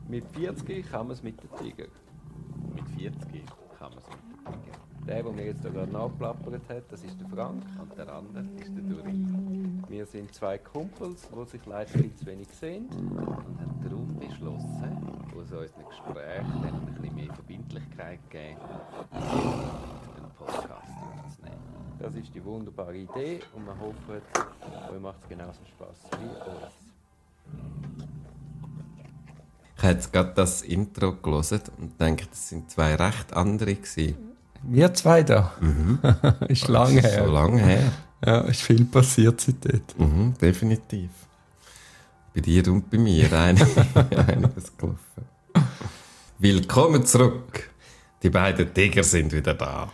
Mit 40 kann man es mit dem Tiger. Mit 40 kann man es mit dem Tiger. Der mir jetzt da gerade nachplappert hat, das ist der Frank. Und der andere ist der Duri. Wir sind zwei Kumpels, die sich leider viel zu wenig sehen. Und haben darum beschlossen, aus unseren Gesprächen dann ein bisschen mehr Verbindlichkeit gegeben, einen Podcast aufzunehmen. Das ist die wunderbare Idee und wir hoffen, euch macht es genauso Spass wie uns. Ich habe jetzt gerade das Intro gelesen und denke, das sind zwei recht andere gewesen. Wir zwei da? Mhm. Ist lange her. So lange her. Ja, ist viel passiert seitdem. Mhm, definitiv. Bei dir und bei mir einiges gelaufen. Willkommen zurück. Die beiden Tiger sind wieder da.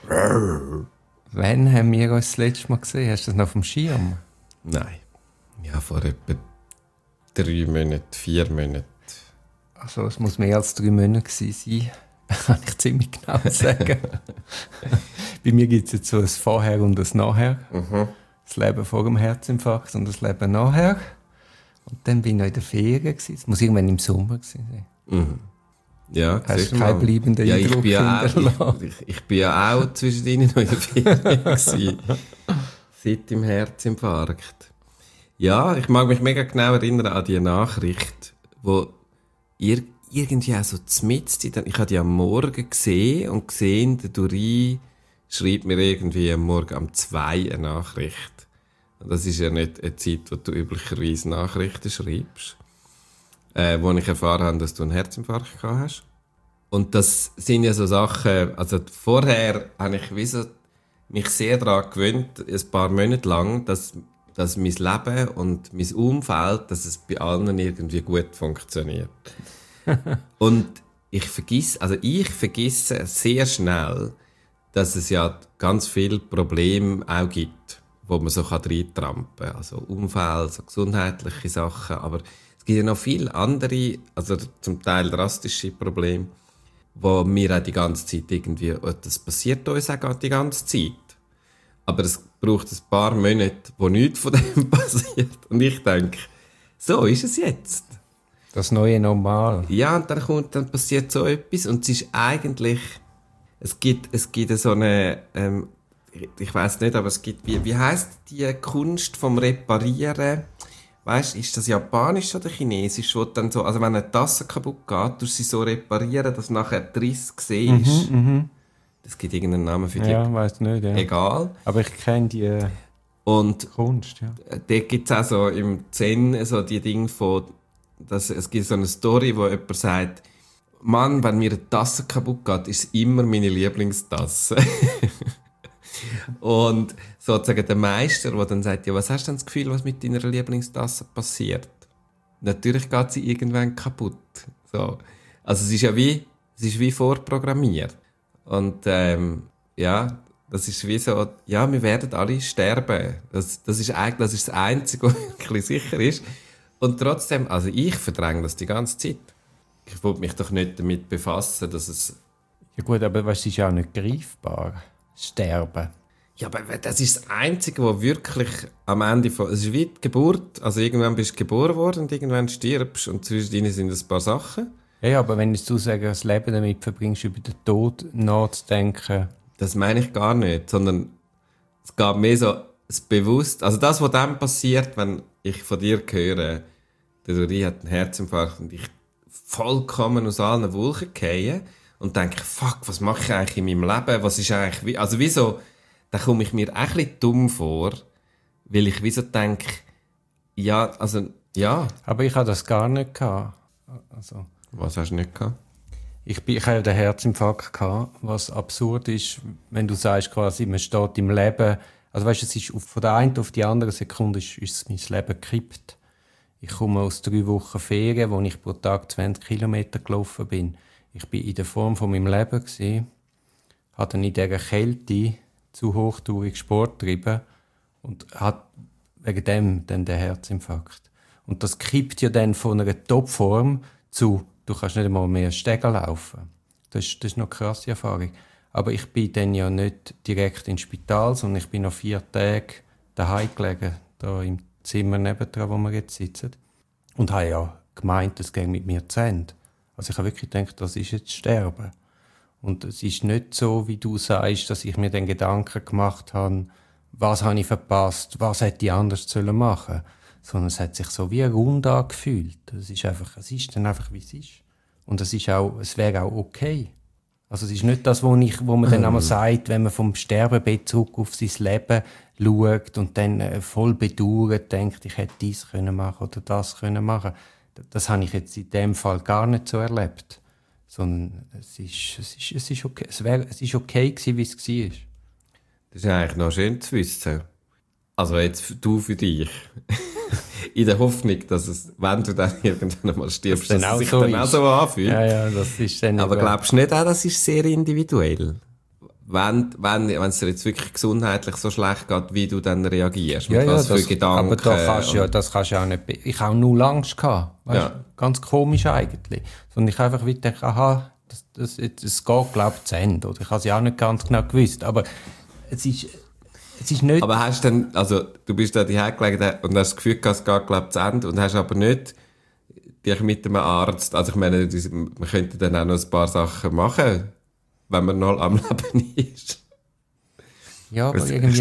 Wann haben wir uns das letzte Mal gesehen? Hast du das noch auf dem Schirm? Nein. Ja, vor etwa 3 Monaten, 4 Monaten. Also es muss mehr als 3 Monate gewesen sein. Kann ich ziemlich genau sagen. Bei mir gibt es jetzt so ein Vorher und ein Nachher. Mhm. Das Leben vor dem Herzinfarkt und das Leben nachher. Und dann bin ich noch in der Ferien. Es muss irgendwann im Sommer gewesen sein. Mhm. Ja, hast du keinen bleibenden Eindruck hinterlassen? Ich bin ja auch zwischendrin noch in der Ferien gewesen. Seit dem Herzinfarkt. Ja, ich mag mich mega genau erinnern an die Nachricht, wo irgendwie auch so mitten, ich habe die am Morgen gesehen und gesehen, der Duri schreibt mir irgendwie am Morgen um 2 eine Nachricht. Und das ist ja nicht eine Zeit, wo du üblicherweise Nachrichten schreibst. Wo ich erfahren habe, dass du einen Herzinfarkt gehabt hast. Und das sind ja so Sachen, also vorher habe ich mich sehr daran gewöhnt, ein paar Monate lang, dass mein Leben und mein Umfeld, dass es bei allen irgendwie gut funktioniert. Und ich vergesse sehr schnell, dass es ja ganz viele Probleme auch gibt, wo man so reintrampen kann. Also Umfeld, so gesundheitliche Sachen, aber es gibt ja noch viele andere, also zum Teil drastische Probleme, wo mir auch die ganze Zeit irgendwie, das passiert uns auch die ganze Zeit. Aber es braucht ein paar Monate, wo nichts von dem passiert. Und ich denke, so ist es jetzt. Das neue Normal. Ja, und dann passiert so etwas. Und es ist eigentlich, es gibt so eine, ich weiss nicht, aber es gibt, wie heisst die Kunst vom Reparieren? Weißt, ist das Japanisch oder Chinesisch? Wo dann so, also wenn eine Tasse kaputt geht, tust du sie so reparieren, dass nachher die Risse siehst. Das gibt irgendeinen Namen für die. Ja, weiss nicht, ja. Egal. Aber ich kenne die Kunst, ja. Da gibt es auch so im Zen so die Dinge von, es gibt so eine Story, wo jemand sagt, Mann, wenn mir eine Tasse kaputt geht, ist es immer meine Lieblingstasse. Und sozusagen der Meister, der dann sagt, ja, was hast du denn das Gefühl, was mit deiner Lieblingstasse passiert? Natürlich geht sie irgendwann kaputt. So. Also es ist wie vorprogrammiert. Und ja, das ist wie so, ja, wir werden alle sterben. Das ist das Einzige, was wirklich sicher ist. Und trotzdem, also ich verdränge das die ganze Zeit. Ich wollte mich doch nicht damit befassen, dass es... Ja gut, aber es ist ja auch nicht greifbar. Sterben. Ja, aber das ist das Einzige, was wirklich am Ende von... Es ist wie die Geburt. Also irgendwann bist du geboren worden und irgendwann stirbst. Und zwischen sind ein paar Sachen. Ja, aber wenn du das Leben damit verbringst, über den Tod nachzudenken... Das meine ich gar nicht, sondern es geht mehr so das Bewusst... Also das, was dann passiert, wenn ich von dir höre, der Duri hat einen Herzinfarkt und ich vollkommen aus allen Wolken gehe und denke, fuck, was mache ich eigentlich in meinem Leben? Was ist eigentlich... Also wieso... Da komme ich mir ein bisschen dumm vor, weil ich wieso denke, ja, also, ja. Aber ich hatte das gar nicht gehabt. Also, was hast du nicht gehabt? Ich hatte den Herzinfarkt gehabt, was absurd ist, wenn du sagst quasi, man steht im Leben, also weißt du, es ist von der einen auf die andere Sekunde ist mein Leben gekippt. Ich komme aus 3 Wochen Ferien, wo ich pro Tag 20 Kilometer gelaufen bin. Ich bin in der Form von meinem Leben gewesen, habe dann in dieser Kälte zu hochtourig Sport treiben und hat wegen dem dann den Herzinfarkt. Und das kippt ja dann von einer Topform zu, du kannst nicht einmal mehr Stege laufen. Das ist noch eine krasse Erfahrung. Aber ich bin dann ja nicht direkt ins Spital, sondern ich bin noch 4 Tage daheim gelegen, da im Zimmer nebendran, wo wir jetzt sitzen. Und habe ja gemeint, es geht mit mir zu Ende. Also ich habe wirklich gedacht, das ist jetzt Sterben. Und es ist nicht so, wie du sagst, dass ich mir den Gedanken gemacht habe, was habe ich verpasst, was hätte ich anders machen sollen. Sondern es hat sich so wie rund angefühlt. Es ist dann einfach, wie es ist. Und es wäre auch okay. Also es ist nicht das, wo man dann einmal sagt, wenn man vom Sterbebett zurück auf sein Leben schaut und dann voll bedauert denkt, ich hätte dies können machen oder das können machen. Das habe ich jetzt in dem Fall gar nicht so erlebt. Sondern es ist okay. Es ist okay gewesen, wie es war. Das ist eigentlich noch schön zu wissen. Also jetzt du für dich. In der Hoffnung, dass es, wenn du dann irgendwann mal stirbst, dass es sich dann auch so anfühlt. Ja, das ist dann. Aber glaubst du nicht auch, das ist sehr individuell? Wenn es dir jetzt wirklich gesundheitlich so schlecht geht, wie du dann reagierst, mit was für Gedanken. Aber das kannst du auch nicht. Ich habe null Angst gehabt. Weißt, ganz komisch eigentlich. Sondern ich einfach wieder denke, aha, es geht, glaube ich, zu Ende. Oder ich habe es ja auch nicht ganz genau gewusst. Aber es ist nicht. Aber hast du dann, also, du bist da daheim gelegen und hast das Gefühl gehabt, es geht, glaube ich, zu Ende und hast aber nicht dich mit einem Arzt, also ich meine, man könnte dann auch noch ein paar Sachen machen, wenn man noch am Leben ist. Ja, aber irgendwie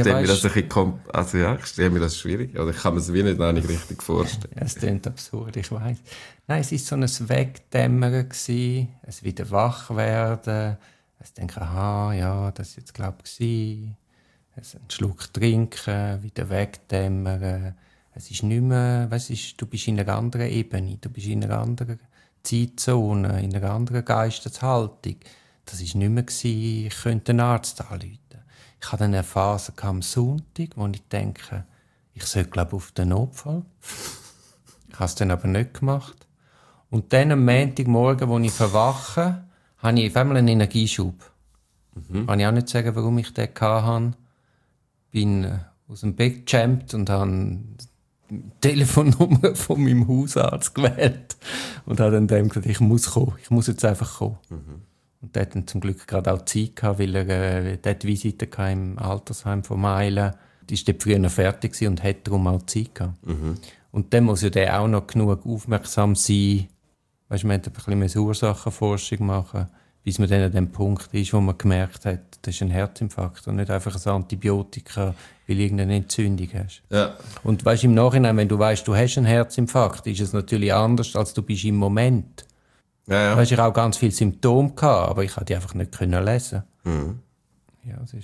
ich stelle mir das schwierig, oder ich kann mir das wie nicht richtig vorstellen. Ja, es klingt absurd, ich weiss. Nein, es war so ein Wegdämmern gewesen, es wieder wach werden, es denken, aha, ja, das ist jetzt, glaube ich, gewesen. Einen Schluck trinken, wieder wegdämmern. Es ist nicht mehr, du bist in einer anderen Ebene, du bist in einer anderen Zeitzone, in einer anderen Geisteshaltung. Das war nicht mehr gewesen, ich könnte einen Arzt anrufen. Ich hatte eine Phase am Sonntag, wo ich denke, ich sollte, glaube ich, auf den Notfall. Ich habe es dann aber nicht gemacht. Und dann am Montagmorgen, als ich verwache, habe ich auf einmal einen Energieschub. Kann ich auch nicht sagen, warum ich den hatte. Bin aus dem Bett gejampt und habe die Telefonnummer von meinem Hausarzt gewählt. Und habe dann dem gesagt, ich muss kommen. Ich muss jetzt einfach kommen. Und der hat dann zum Glück gerade auch Zeit gehabt, weil er dort Visite im Altersheim von Meilen. Die war dort früher noch fertig und hat darum auch Zeit gehabt. Und dann muss ja der auch noch genug aufmerksam sein. Weißt, man musste ein bisschen Ursachenforschung machen, bis man dann an dem Punkt ist, wo man gemerkt hat, das ist ein Herzinfarkt und nicht einfach ein Antibiotika, weil du irgendeine Entzündung hast. Ja. Und weißt, im Nachhinein, wenn du weißt, du hast einen Herzinfarkt, ist es natürlich anders, als du bist im Moment. Ja. Weißt, ich hatte auch ganz viele Symptome gehabt, aber ich konnte die einfach nicht lesen. Ja, es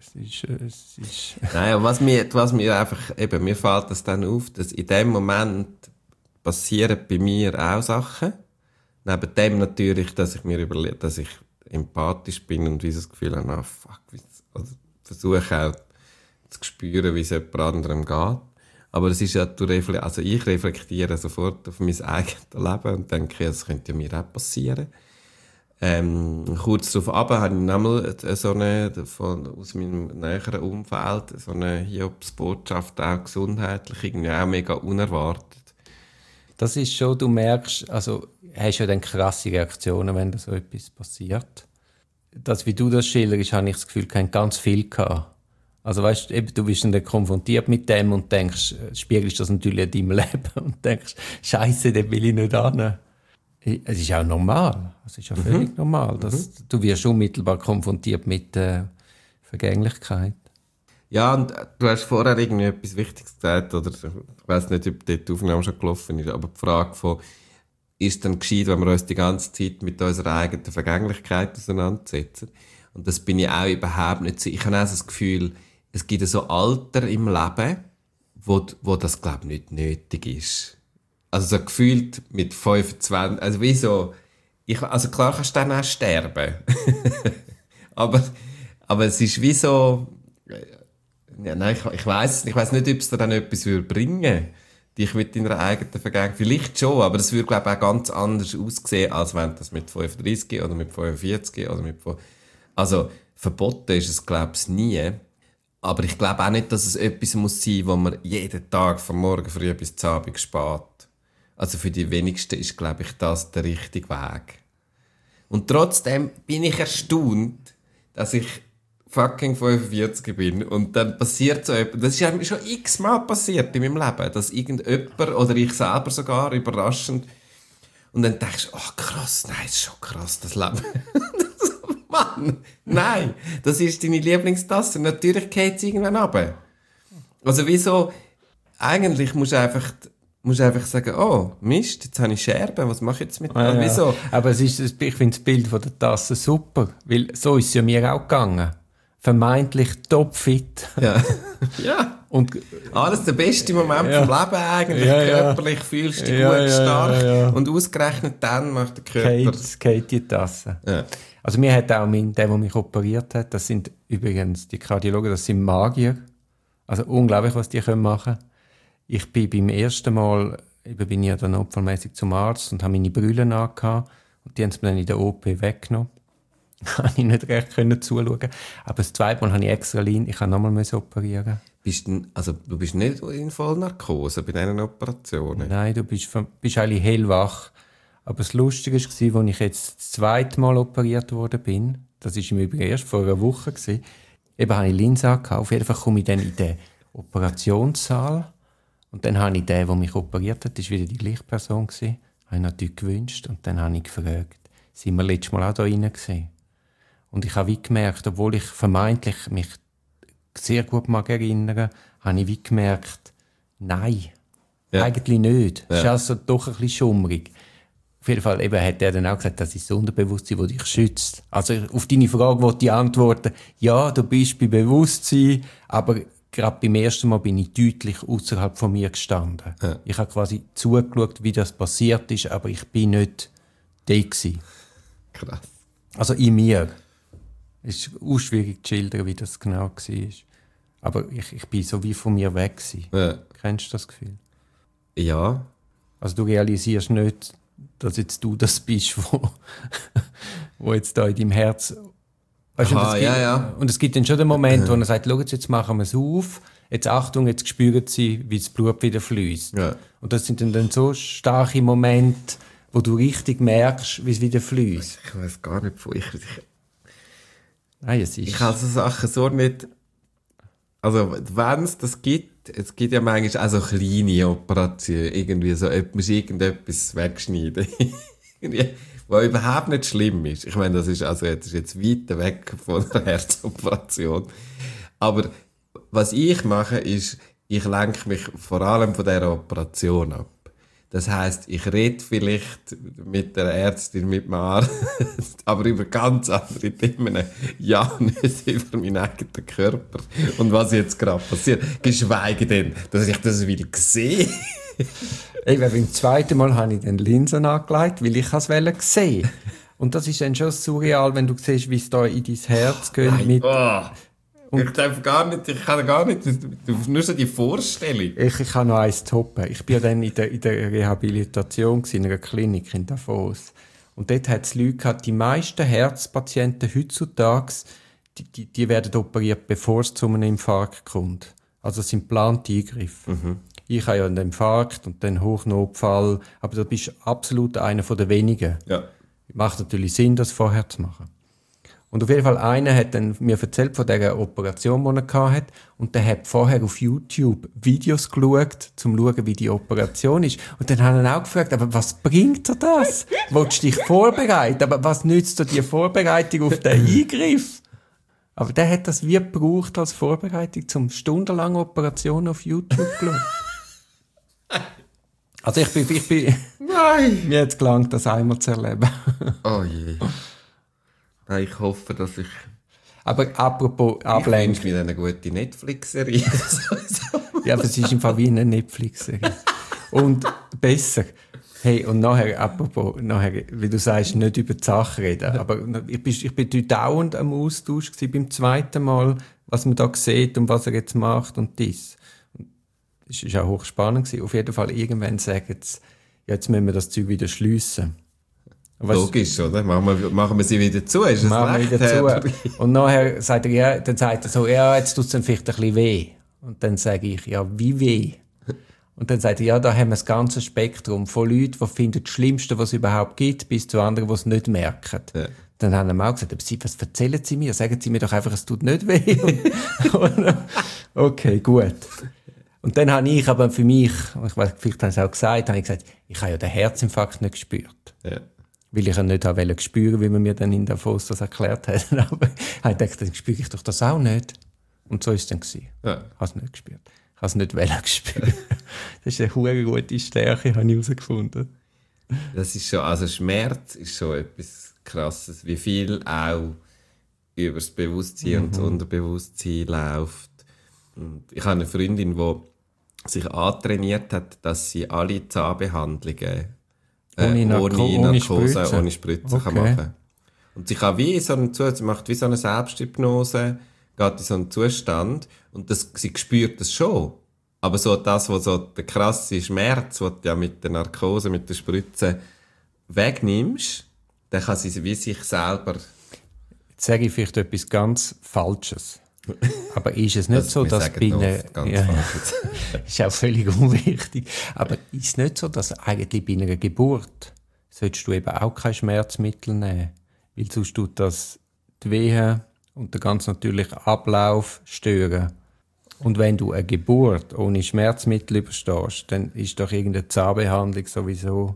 ist. Nein, was mir einfach, eben, mir fällt das dann auf, dass in dem Moment passieren bei mir auch Sachen. Neben dem natürlich, dass ich mir überlege, dass ich empathisch bin und dieses Gefühl habe, also versuche auch zu spüren, wie es jemand anderem geht. Aber es ist ja, ich reflektiere sofort auf mein eigenes Leben und denke, das könnte ja mir auch passieren. Kurz darauf runter habe ich nochmal aus meinem näheren Umfeld so eine Hiobsbotschaft, auch gesundheitlich, irgendwie auch mega unerwartet. Das ist schon, du merkst, also hast ja dann krasse Reaktionen, wenn da so etwas passiert. Das, wie du das schilderst, habe ich das Gefühl, ich ganz viel gehabt. Also weißt du bist dann konfrontiert mit dem und denkst, spiegelst das natürlich in deinem Leben und denkst, Scheiße, den will ich nicht an. Es ist auch normal. Es ist ja völlig normal. Du wirst unmittelbar konfrontiert mit Vergänglichkeit. Ja, und du hast vorher irgendwie etwas Wichtiges gesagt, oder ich weiss nicht, ob dort die Aufnahme schon gelaufen ist, aber die Frage von, ist dann gescheit, wenn wir uns die ganze Zeit mit unserer eigenen Vergänglichkeit auseinandersetzen? Und das bin ich auch überhaupt nicht so. Ich habe auch so das Gefühl, es gibt so Alter im Leben, wo das, glaube ich, nicht nötig ist. Also so gefühlt mit 25, also wie so, also klar kannst du dann auch sterben. aber es ist wie so, ja, nein, ich weiss nicht, ob es dir dann etwas bringen würde, dich mit deiner eigenen Vergangenheit. Vielleicht schon, aber das würde, glaube ich, auch ganz anders aussehen, als wenn das mit 35 oder mit 45 oder mit... Also, verboten ist es, glaube ich, nie. Aber ich glaube auch nicht, dass es etwas muss sein, wo man jeden Tag von morgen früh bis zum Abend spät. Also für die wenigsten ist, glaube ich, das der richtige Weg. Und trotzdem bin ich erstaunt, dass ich fucking 45 bin und dann passiert so etwas. Das ist ja schon x-mal passiert in meinem Leben, dass irgendjemand oder ich selber sogar überraschend Und dann denkst du, krass, nein, das ist schon krass, das Leben. Mann, nein, das ist deine Lieblingstasse. Natürlich geht es irgendwann runter. Also wieso? Eigentlich musst du einfach sagen, oh, Mist, jetzt habe ich Scherben, was mache ich jetzt mit dem? Wieso? Aber ich finde das Bild von der Tasse super, weil so ist es ja mir auch gegangen. Vermeintlich topfit. Ja. Ja. Und alles der beste Moment vom Leben eigentlich. Körperlich fühlst du dich gut, stark. Ja. Und ausgerechnet dann macht der Körper... Geht die Tasse. Ja. Also mir hat auch der mich operiert hat, das sind übrigens die Kardiologen, das sind Magier. Also unglaublich, was die machen können. Ich bin beim ersten Mal, bin ich ja dann notfallmässig zum Arzt und habe meine Brille angehabt. Und die haben es mir dann in der OP weggenommen. Da konnte ich nicht recht zuschauen. Aber das zweite Mal habe ich extra Linie, ich musste nochmal operieren. Du bist nicht in Vollnarkose bei diesen Operationen? Nein, du bist eigentlich hellwach. Aber das Lustige war, als ich jetzt das zweite Mal operiert worden bin, das war im Übrigen erst vor einer Woche, eben habe ich Linse angehabt. Auf jeden Fall komme ich dann in den Operationssaal und dann habe ich den, der mich operiert hat, das war wieder die gleiche Person, habe ich natürlich gewünscht und dann habe ich gefragt, sind wir letztes Mal auch da rein gewesen? Und ich habe wie gemerkt, obwohl ich vermeintlich mich sehr gut mag erinnern, habe ich wie gemerkt, nein, eigentlich nicht. Es ist also doch ein bisschen schummrig. Auf jeden Fall eben hat er dann auch gesagt, das ist das Unterbewusstsein, das dich schützt. Also auf deine Frage wollte ich antworten, ja, du bist bei Bewusstsein, aber gerade beim ersten Mal bin ich deutlich außerhalb von mir gestanden. Ja. Ich habe quasi zugeschaut, wie das passiert ist, aber ich bin nicht da gewesen. Krass. Also in mir. Es ist auch schwierig zu schildern, wie das genau war. Aber ich bin so wie von mir weg gewesen. Ja. Kennst du das Gefühl? Ja. Also du realisierst nicht, dass jetzt du das bist, wo jetzt da in deinem Herz... Weißt du, und es gibt dann schon den Moment, wo er sagt, schau, jetzt machen wir es auf, jetzt Achtung, jetzt spüren sie, wie das Blut wieder fließt. Ja. Und das sind dann so starke Momente, wo du richtig merkst, wie es wieder fließt. Ich weiß gar nicht, wo Nein, es ist... Ich kann so Sachen so nicht... Also, wenn es das gibt, es gibt ja manchmal auch so kleine Operationen, irgendwie so, musst irgendetwas wegschneiden. Was überhaupt nicht schlimm ist. Ich meine, das ist jetzt weit weg von einer Herzoperation. Aber was ich mache, ist, ich lenke mich vor allem von dieser Operation ab. Das heisst, ich rede vielleicht mit der Ärztin, mit dem Arzt, aber über ganz andere Themen. Ja, nicht über meinen eigenen Körper und was jetzt gerade passiert. Geschweige denn, dass ich das wieder sehe. Beim zweiten Mal habe ich den Linsen angelegt, weil ich es sehen wollte. Und das ist dann schon surreal, wenn du siehst, wie es da in dein Herz geht. Ich kann gar nicht, nur so die Vorstellung. Ich kann noch eins toppen. Ich war ja dann in der Rehabilitation in einer Klinik in Davos. Und dort hat es Leute gehabt, die meisten Herzpatienten heutzutage, die werden operiert, bevor es zu einem Infarkt kommt. Also es sind geplante Eingriffe. Mhm. Ich habe ja einen Infarkt und dann Hochnotfall, aber du bist absolut einer der wenigen. Ja. Macht natürlich Sinn, das vorher zu machen. Und auf jeden Fall einer hat dann mir erzählt von dieser Operation, die er hatte. Und der hat vorher auf YouTube Videos geschaut, um zu schauen, wie die Operation ist. Und dann haben ihn auch gefragt, aber was bringt dir das? Willst du dich vorbereiten? Aber was nützt dir die Vorbereitung auf den Eingriff? Aber der hat das wie gebraucht als Vorbereitung zum stundenlangen Operation auf YouTube schauen. Also ich bin Nein! Mir hat es gelangt, das einmal zu erleben. Oh je. Nein, ich hoffe, dass ich... Aber apropos Ablenkung... Ich wünsche mir eine gute Netflix-Serie. Ja, aber es ist im Fall wie eine Netflix-Serie. Und besser. Hey, und nachher, wie du sagst, nicht über die Sache reden. Aber ich bin dauernd am Austausch gewesen, beim zweiten Mal, was man da sieht und was er jetzt macht und das. Es war auch hochspannend gewesen. Auf jeden Fall, irgendwann sagen sie, ja, jetzt müssen wir das Zeug wieder schliessen. Logisch, oder? Machen wir sie wieder zu, ist das machen wir wieder zu. Und nachher sagt er so, ja, jetzt tut es dann vielleicht ein bisschen weh. Und dann sage ich, ja, wie weh? Und dann sagt er, ja, da haben wir das ganze Spektrum von Leuten, die finden das Schlimmste, was es überhaupt gibt, bis zu anderen, die es nicht merken. Ja. Dann haben wir auch gesagt, was erzählen Sie mir? Sagen Sie mir doch einfach, es tut nicht weh. Okay, gut. Und dann habe ich aber für mich, ich weiß, vielleicht habe ich es auch gesagt, habe ich gesagt, ich habe ja den Herzinfarkt nicht gespürt. Ja. Weil ich ja nicht wollte spüren, wie man mir dann in Davos das erklärt hat. Aber ich habe gedacht, dann spüre ich doch das auch nicht. Und so war es dann. Ja. Ich habe es nicht gespürt. Ich habe es nicht spüren. Das ist eine hure gute Stärke, habe ich herausgefunden. Das ist schon, also Schmerz ist schon etwas Krasses, wie viel auch über das Bewusstsein und das Unterbewusstsein läuft. Und ich habe eine Freundin, die sich antrainiert hat, dass sie alle Zahnbehandlungen ohne Narkose, ohne Spritze kann machen. Und sie kann wie so sie macht wie so eine Selbsthypnose, geht in so einen Zustand und sie spürt das schon. Aber so das, was so der krasse Schmerz, den du ja mit der Narkose, mit der Spritze wegnimmst, dann kann sie wie sich selber... Jetzt sage ich vielleicht etwas ganz Falsches. Aber ist es nicht so, dass bei einer... ist auch völlig unwichtig. Aber ist es nicht so, dass eigentlich bei einer Geburt solltest du eben auch kein Schmerzmittel nehmen? Weil sonst tut das die Wehen und den ganz natürlichen Ablauf stören. Und wenn du eine Geburt ohne Schmerzmittel überstehst, dann ist doch irgendeine Zahnbehandlung sowieso...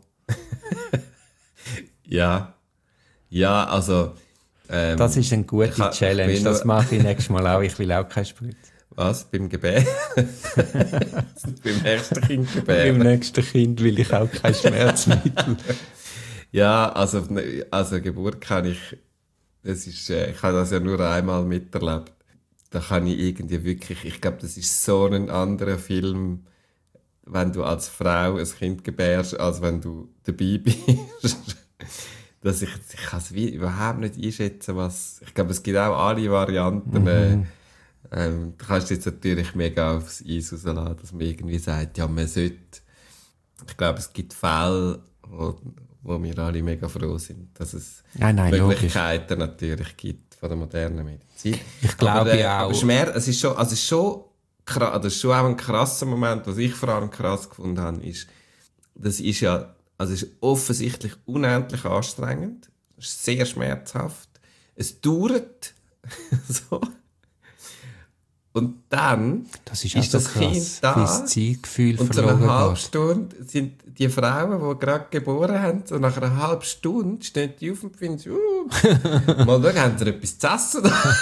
Ja, also... das ist eine gute Challenge, das mache ich nächstes Mal auch. Ich will auch keine Spritze. Was? Beim Gebären? Beim nächsten Kind gebären? Beim nächsten Kind will ich auch kein Schmerzmittel. Ja, also Geburt kann ich... ich habe das ja nur einmal miterlebt. Da kann ich irgendwie wirklich... Ich glaube, das ist so ein anderer Film, wenn du als Frau ein Kind gebärst, als wenn du dabei bist. Dass ich kann es überhaupt nicht einschätzen, was... Ich glaube, es gibt auch alle Varianten. Du kannst jetzt natürlich mega aufs Eis rauslassen, dass man irgendwie sagt, ja, man sollte... Ich glaube, es gibt Fälle, wo wir alle mega froh sind, dass es Möglichkeiten natürlich gibt von der modernen Medizin. Ich glaube auch. Aber Schmerz, es ist schon auch ein krasser Moment, was ich vor allem krass gefunden habe, ist, das ist ja... Also es ist offensichtlich unendlich anstrengend. Es ist sehr schmerzhaft. Es dauert. So. Und dann das ist das so krass, Kind da. Das Zeitgefühl und so nach einer halben Stunde sind die Frauen, die gerade geboren haben, so nach einer halben Stunde stehen die auf und finden, mal schauen, haben sie etwas zu essen?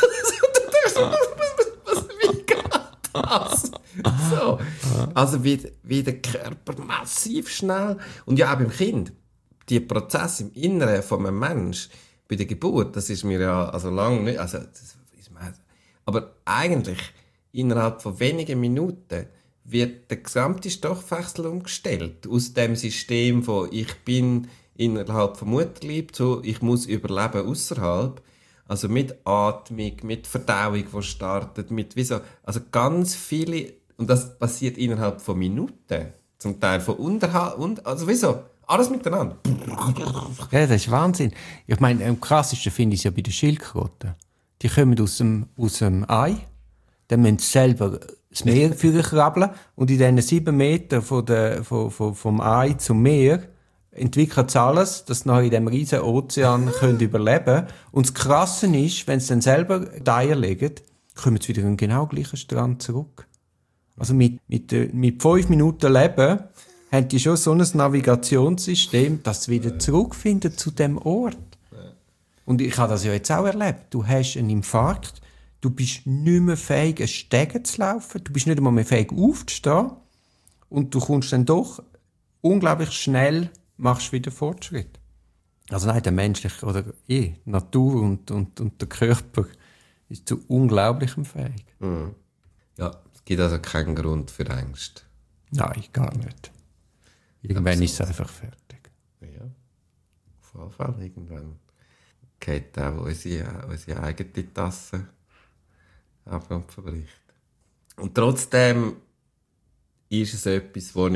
Wie geht das? So. Also wie der Körper massiv schnell. Und ja, auch beim Kind. Die Prozesse im Inneren von einem Menschen bei der Geburt, das ist mir ja also lange nicht... Also, aber eigentlich innerhalb von wenigen Minuten wird der gesamte Stoffwechsel umgestellt. Aus dem System von ich bin innerhalb vom Mutterleib zu ich muss überleben außerhalb. Also mit Atmung, mit Verdauung, die startet, mit also ganz viele... Und das passiert innerhalb von Minuten. Zum Teil von Unterhalt und also alles miteinander. Ja, das ist Wahnsinn. Ich meine, am krassesten finde ich es ja bei den Schildkröten. Die kommen aus dem Ei, dann müssen sie selber das Meer für krabbeln und in diesen 7 Metern vom Ei zum Meer entwickeln sie alles, dass sie nachher in diesem riesen Ozean können überleben können. Und das Krasse ist, wenn sie dann selber die Eier legen, kommen sie wieder an den genau gleichen Strand zurück. Also mit 5 Minuten Leben haben die schon so ein Navigationssystem, dass sie wieder zurückfinden zu dem Ort. Und ich habe das ja jetzt auch erlebt. Du hast einen Infarkt, du bist nicht mehr fähig, einen Steg zu laufen, du bist nicht einmal mehr fähig aufzustehen und du kommst dann doch unglaublich schnell, machst wieder Fortschritt. Also nein, der menschliche oder Natur und der Körper ist zu Unglaublichem fähig. Mhm. Ja. Es gibt also keinen Grund für Angst. Nein, gar nicht. Irgendwann ist es einfach fertig. Ja, auf jeden Fall. Irgendwann geht auch unsere eigene Tasse ab und verbricht. Und trotzdem ist es etwas, wo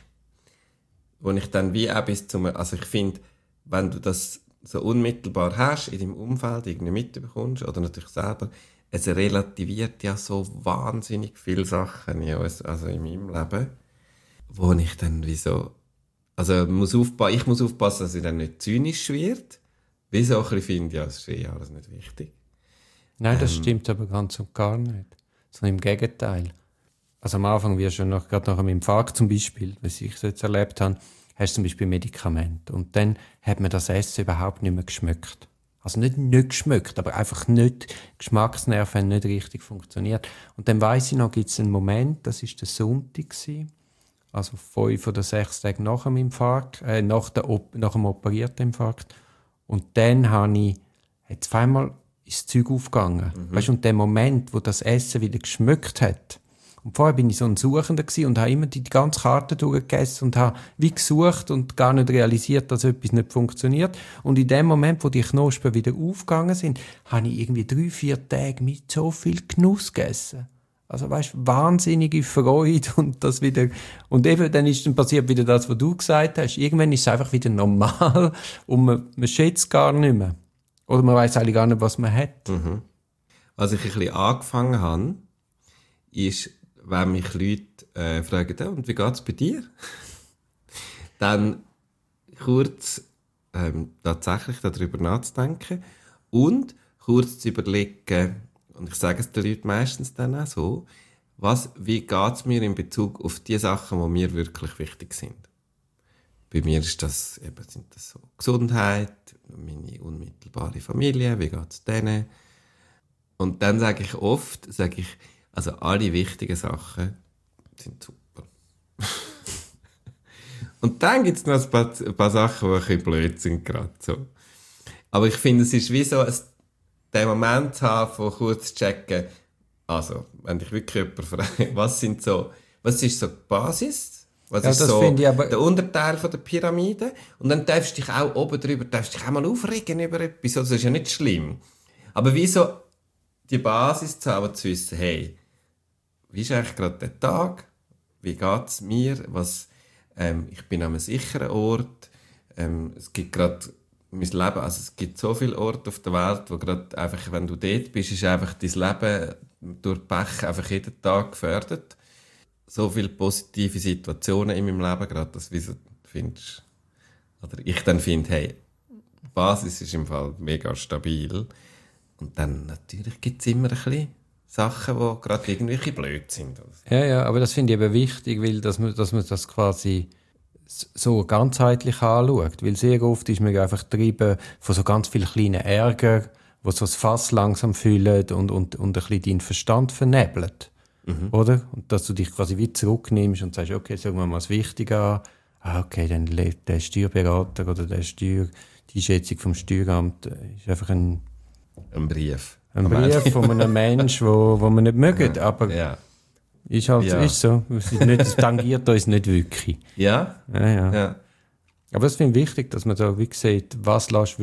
ich dann wie auch bis zum... Also ich finde, wenn du das so unmittelbar hast, in deinem Umfeld irgendwie mitbekommst, oder natürlich selber, es relativiert ja so wahnsinnig viele Sachen in in meinem Leben, wo ich dann also ich muss aufpassen, dass ich dann nicht zynisch wird, weil ich so ein bisschen finde, ja, das ist alles nicht wichtig. Nein, das stimmt aber ganz und gar nicht. Sondern im Gegenteil. Also am Anfang wirst du gerade nach einem Infarkt zum Beispiel, was ich so jetzt erlebt habe, hast du zum Beispiel Medikamente. Und dann hat mir das Essen überhaupt nicht mehr geschmeckt. Also nicht geschmeckt, aber einfach nicht, Geschmacksnerven haben nicht richtig funktioniert. Und dann weiss ich noch, gibt es einen Moment, das war der Sonntag gewesen, also 5 oder 6 Tage nach dem Infarkt, nach dem operierten Infarkt. Und dann hat auf einmal ist das Zeug aufgegangen. Weißt du, und der Moment, wo das Essen wieder geschmeckt hat. Und vorher bin ich so ein Suchender gewesen und habe immer die ganze Karte durchgegessen und habe wie gesucht und gar nicht realisiert, dass etwas nicht funktioniert. Und in dem Moment, wo die Knospen wieder aufgegangen sind, habe ich irgendwie 3-4 Tage mit so viel Genuss gegessen. Also weißt, wahnsinnige Freude und das wieder, und eben dann ist dann passiert wieder das, was du gesagt hast. Irgendwann ist es einfach wieder normal und man schätzt es gar nicht mehr. Oder man weiss eigentlich gar nicht, was man hat. Was ich ein bisschen angefangen habe, ist, wenn mich Leute fragen, und wie geht's bei dir? Dann kurz tatsächlich darüber nachzudenken und kurz zu überlegen, und ich sage es den Leuten meistens dann auch so, wie geht es mir in Bezug auf die Sachen, die mir wirklich wichtig sind. Bei mir sind das so Gesundheit, meine unmittelbare Familie, wie geht es denen? Und dann sage ich oft, also alle wichtigen Sachen sind super. Und dann gibt es noch ein paar Sachen, die ein bisschen blöd sind gerade so. Aber ich finde, es ist wie so, den Moment zu haben, von kurz zu checken, also, wenn dich wirklich jemand fragt, was ist so die Basis? Was ist so der Unterteil von der Pyramide? Und dann darfst du dich auch oben drüber, auch mal aufregen über etwas, das ist ja nicht schlimm. Aber wieso die Basis zu haben, zu wissen, hey, wie ist eigentlich gerade der Tag? Wie geht es mir? Ich bin an einem sicheren Ort. Es gibt gerade mein Leben, also es gibt so viele Orte auf der Welt, wo gerade einfach, wenn du dort bist, ist einfach dein Leben durch Pech einfach jeden Tag gefährdet. So viele positive Situationen in meinem Leben gerade, dass du findest, oder ich dann finde, hey, die Basis ist im Fall mega stabil. Und dann natürlich gibt es immer ein bisschen Sachen, die gerade irgendwelche blöd sind. Ja, aber das finde ich eben wichtig, weil dass man das quasi so ganzheitlich anschaut. Weil sehr oft ist man einfach getrieben von so ganz vielen kleinen Ärger, die so das Fass langsam füllen und ein bisschen deinen Verstand vernebelt. Oder? Und dass du dich quasi wie zurücknimmst und sagst, okay, sagen wir mal das Wichtige an. Okay, dann lebt der Steuerberater oder die Einschätzung vom Steueramt ist einfach ein Brief. Ein Brief von einem Menschen, wo wir nicht mögen, aber ist halt ist so. Es tangiert uns nicht wirklich. Ja. Aber es finde ich wichtig, dass man da wie sieht, was lässt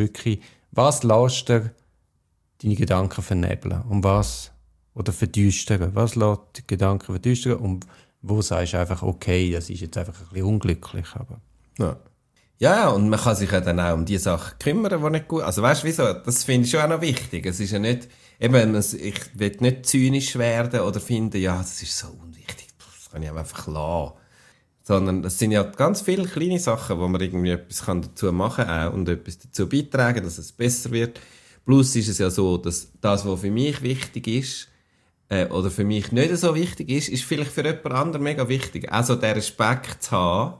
dir deine Gedanken vernebeln oder verdüstern. Was lässt die Gedanken verdüstern und wo sagst du einfach, okay, das ist jetzt einfach ein bisschen unglücklich. Aber. Ja, und man kann sich ja dann auch um die Sachen kümmern, die nicht gut... Also weißt du, wieso? Das finde ich schon auch noch wichtig. Es ist ja nicht... Eben, ich will nicht zynisch werden oder finden, ja, das ist so unwichtig, das kann ich einfach lassen. Sondern es sind ja ganz viele kleine Sachen, wo man irgendwie etwas dazu machen kann und etwas dazu beitragen, dass es besser wird. Plus ist es ja so, dass das, was für mich wichtig ist, oder für mich nicht so wichtig ist vielleicht für jemand anderen mega wichtig. Also den Respekt zu haben,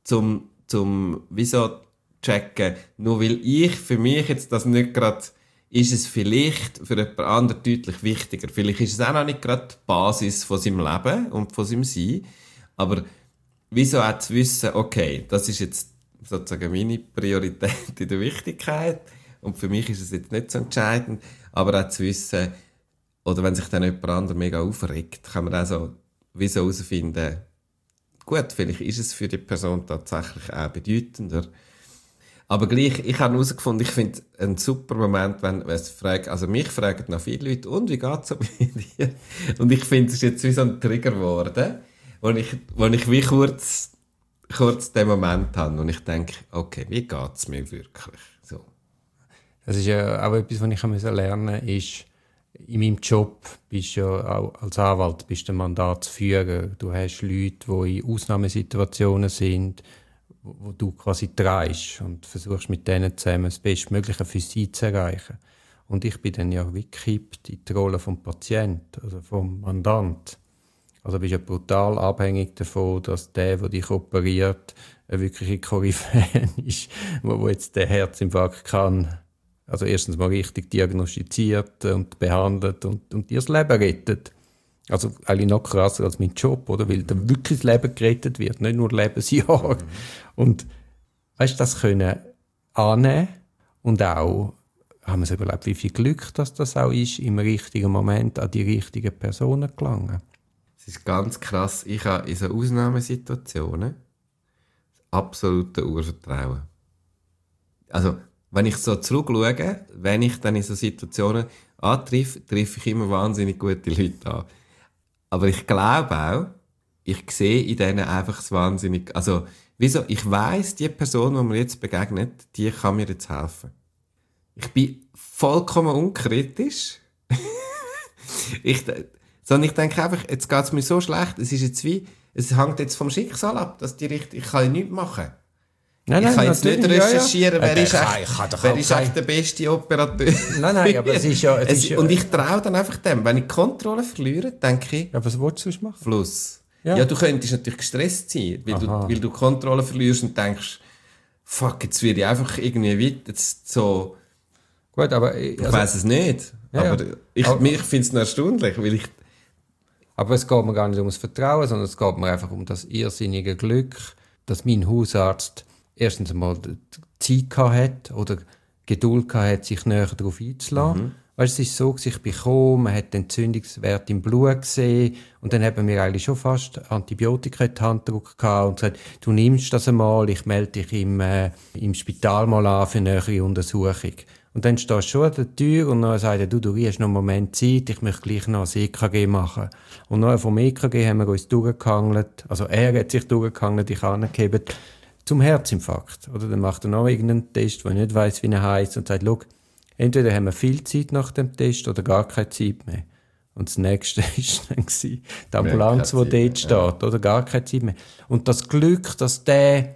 zum wieso checken, nur weil ich für mich jetzt das nicht gerade, ist es vielleicht für jemand anderen deutlich wichtiger. Vielleicht ist es auch noch nicht gerade die Basis von seinem Leben und von seinem Sein, aber wieso auch zu wissen, okay, das ist jetzt sozusagen meine Priorität in der Wichtigkeit und für mich ist es jetzt nicht so entscheidend, aber auch zu wissen, oder wenn sich dann jemand anderes mega aufregt, kann man auch so wieso herausfinden, gut, vielleicht ist es für die Person tatsächlich auch bedeutender. Aber gleich, ich habe herausgefunden, ich finde es ein super Moment, wenn es fragt, also mich fragen noch viele Leute, und wie geht es so bei dir? Und ich finde, es ist jetzt wie so ein Trigger geworden, wo ich wie kurz den Moment habe und ich denke, okay, wie geht es mir wirklich? So. Das ist ja auch etwas, was ich lernen musste, ist, in meinem Job bist du ja auch als Anwalt bist du ein Mandat zu führen. Du hast Leute, die in Ausnahmesituationen sind, wo du quasi trägst und versuchst mit denen zusammen das Bestmögliche für sie zu erreichen. Und ich bin dann ja wie gekippt in die Rolle vom Patienten, also vom Mandant. Also bist du brutal abhängig davon, dass der dich operiert, eine wirkliche Koryphäe ist, wo jetzt den Herzinfarkt kann, also erstens mal richtig diagnostiziert und behandelt und dir das Leben rettet. Also eigentlich noch krasser als mein Job, oder? Weil da wirklich das Leben gerettet wird, nicht nur Lebensjahre. Und weißt du, das können annehmen und auch haben wir uns überlegt, wie viel Glück das auch ist, im richtigen Moment an die richtigen Personen zu gelangen. Es ist ganz krass. Ich habe in so Ausnahmesituationen absolute Urvertrauen. Also, wenn ich so zurückschaue, wenn ich dann in so Situationen antreffe, treffe ich immer wahnsinnig gute Leute an. Aber ich glaube auch, ich sehe in denen einfach das wahnsinnig... Also, wieso? Ich weiss, die Person, die mir jetzt begegnet, die kann mir jetzt helfen. Ich bin vollkommen unkritisch. ich denke einfach, jetzt geht es mir so schlecht, es hängt jetzt vom Schicksal ab, dass ich kann nichts machen. Ich kann jetzt nicht recherchieren, wer ist echt der beste Operateur. Nein, aber es ist ja... Und ich traue dann einfach dem. Wenn ich die Kontrolle verliere, denke ich... Ja, was willst du sonst machen? Fluss. Ja, du könntest natürlich gestresst sein, weil du Kontrolle verlierst und denkst, fuck, jetzt werde ich einfach irgendwie weit, jetzt so... Gut, aber... Ich weiss es nicht. Ja, aber ich finde es noch erstaunlich, weil ich... Aber es geht mir gar nicht um das Vertrauen, sondern es geht mir einfach um das irrsinnige Glück, dass mein Hausarzt erstens einmal Zeit hat oder Geduld hat, sich näher darauf einzulassen. Weißt, es ist so, ich bin gekommen, man hat den Entzündungswert im Blut gesehen und dann haben wir eigentlich schon fast Antibiotika in die Hand gedrückt und gesagt, du nimmst das einmal, ich melde dich im Spital mal an für eine nähere Untersuchung. Und dann stehst du schon an der Tür und dann sagt er, du hast noch einen Moment Zeit, ich möchte gleich noch ein EKG machen. Und nachher vom EKG haben wir uns durchgehangelt, also er hat sich durchgehangelt, ich angegeben, zum Herzinfarkt. Oder dann macht er noch irgendeinen Test, wo ich nicht weiss, wie er heisst, und sagt, schau, entweder haben wir viel Zeit nach dem Test oder gar keine Zeit mehr. Und das Nächste war dann die Ambulanz, die dort steht, oder gar keine Zeit mehr. Und das Glück, dass der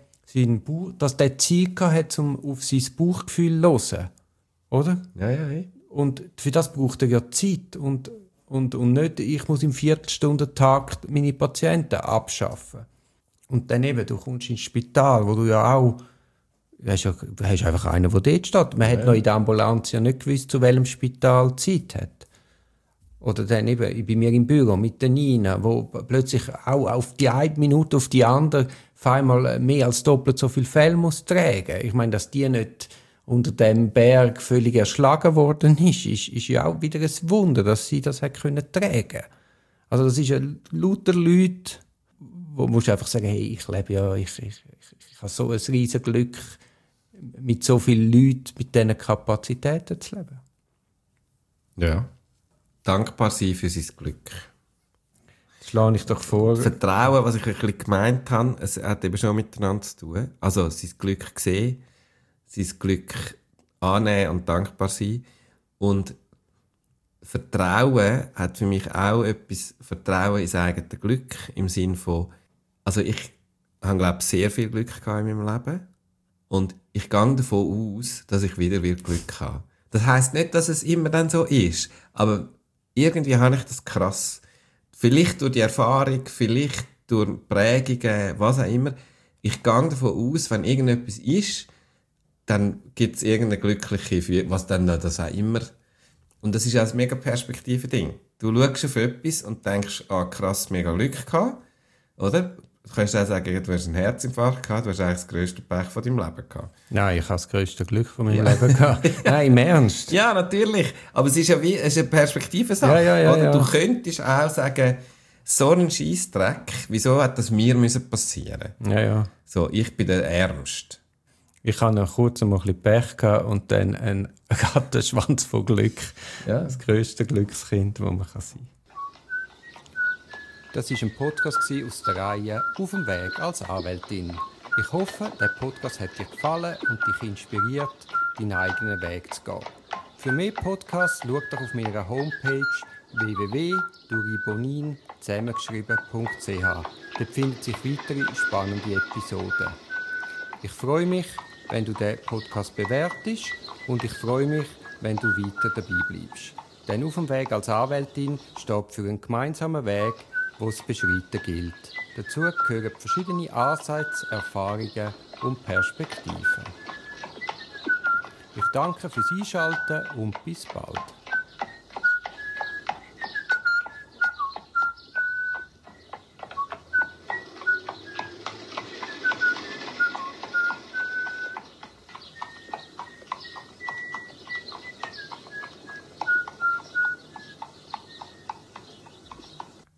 Zeit hat, um auf sein Bauchgefühl zu hören. Oder? Ja. Und für das braucht er ja Zeit. Und nicht, ich muss im Viertelstundentakt meine Patienten abschaffen. Und dann eben, du kommst ins Spital, wo du ja auch, du hast einfach einen, der dort steht. Man hat noch in der Ambulanz ja nicht gewusst, zu welchem Spital Zeit hat. Oder dann eben bei mir im Büro mit der Nina, wo plötzlich auch auf die eine Minute auf die andere auf einmal mehr als doppelt so viel Fell muss tragen. Ich meine, dass die nicht unter dem Berg völlig erschlagen worden ist ja auch wieder ein Wunder, dass sie das hat können tragen. Also das ist ja lauter Leute, wo musst du einfach sagen, hey, ich lebe ja, ich habe so ein riesen Glück, mit so vielen Leuten, mit diesen Kapazitäten zu leben. Ja. Dankbar sein für sein Glück. Das schlage ich doch vor. Vertrauen, was ich ein bisschen gemeint habe, es hat eben schon miteinander zu tun. Also sein Glück sehen, sein Glück annehmen und dankbar sein. Und Vertrauen hat für mich auch etwas, Vertrauen ins eigene Glück, im Sinn von, also ich habe, glaube ich, sehr viel Glück gehabt in meinem Leben. Und ich gehe davon aus, dass ich wieder Glück habe. Das heisst nicht, dass es immer dann so ist, aber irgendwie habe ich das krass. Vielleicht durch die Erfahrung, vielleicht durch Prägungen, was auch immer. Ich gehe davon aus, wenn irgendetwas ist, dann gibt es irgendeine glückliche, was dann das auch immer. Und das ist auch ein mega Perspektive-Ding. Du schaust auf etwas und denkst, krass, mega Glück gehabt, oder? Du kannst auch sagen, du hast einen Herzinfarkt gehabt, du hast eigentlich das grösste Pech von deinem Leben gehabt. Nein, ich habe das grösste Glück von meinem Leben gehabt. Nein, im Ernst. Ja, natürlich. Aber es ist ja wie eine Perspektivensache. Ja. Du könntest auch sagen, so ein Scheissdreck, wieso hat das mir passieren müssen? Ja. So, ich bin der Ärmste. Ich hatte noch kurz ein bisschen Pech gehabt und dann einen Rattenschwanz von Glück. Ja. Das grösste Glückskind, das man sein kann. Das war ein Podcast aus der Reihe «Auf dem Weg als Anwältin». Ich hoffe, der Podcast hat dir gefallen und dich inspiriert, deinen eigenen Weg zu gehen. Für mehr Podcasts schau doch auf meiner Homepage www.duribonin.ch. Dort finden sich weitere spannende Episoden. Ich freue mich, wenn du den Podcast bewertest und ich freue mich, wenn du weiter dabei bleibst. Denn «Auf dem Weg als Anwältin» steht für einen gemeinsamen Weg, die es zu beschreiten gilt. Dazu gehören verschiedene Ansätze, Erfahrungen und Perspektiven. Ich danke fürs Einschalten und bis bald.